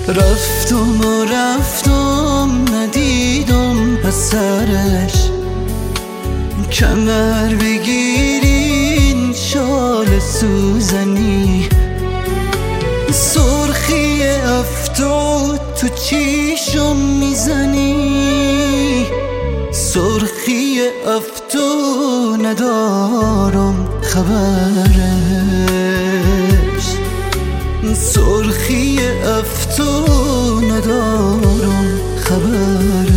رفتم و رفتم ندیدم اثرش، کمر بگیرین شال سوزنی، سرخی افتاد تو چیشم میزنی، سرخی افتاد ندارم خبرش، سرخی افتاد ندارم خبرش.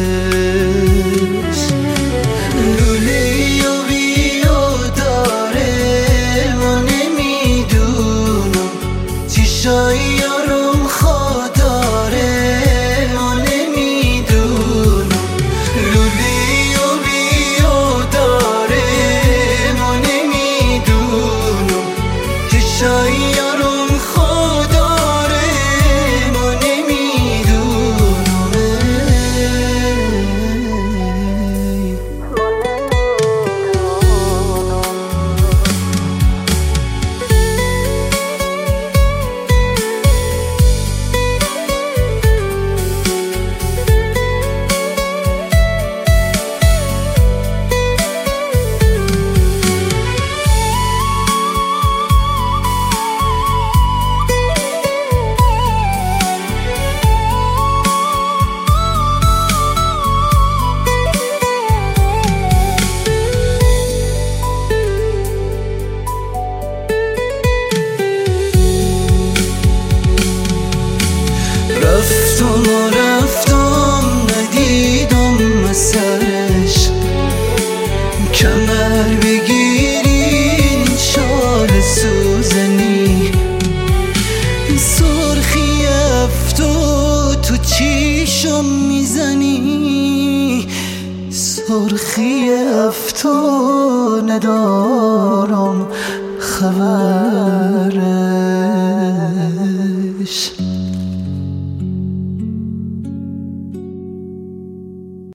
لوله و بیا داره ما نمیدونم، چیشای یارم خوداره ما نمیدونم، لوله و بیا داره ما نمیدونم، چیشای یارم خوداره ما نمیدونم. رفتم و رفتم ندیدم اثرش، کمر بگیرین شال سوزنی، سرخی افتاد تو چیشم میزنی، سرخی افتاد ندارم خبرش.